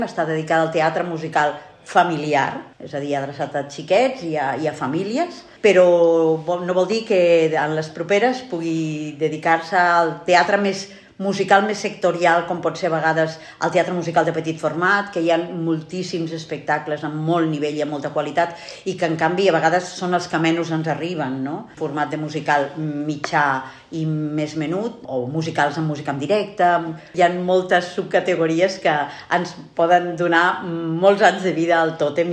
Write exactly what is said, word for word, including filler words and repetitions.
Està dedicada al teatre musical familiar, és a dir, adreçat a xiquets i a, i a famílies, però no vol dir que en les properes pugui dedicar-se al teatre més musical, més sectorial, com pot ser a vegades el teatre musical de petit format, que hi ha moltíssims espectacles amb molt nivell i amb molta qualitat i que en canvi a vegades són els que menys ens arriben, no? Format de musical mitjà i més menut, o musicals amb música en directe. Hi ha moltes subcategories que ens poden donar molts anys de vida al tòtem.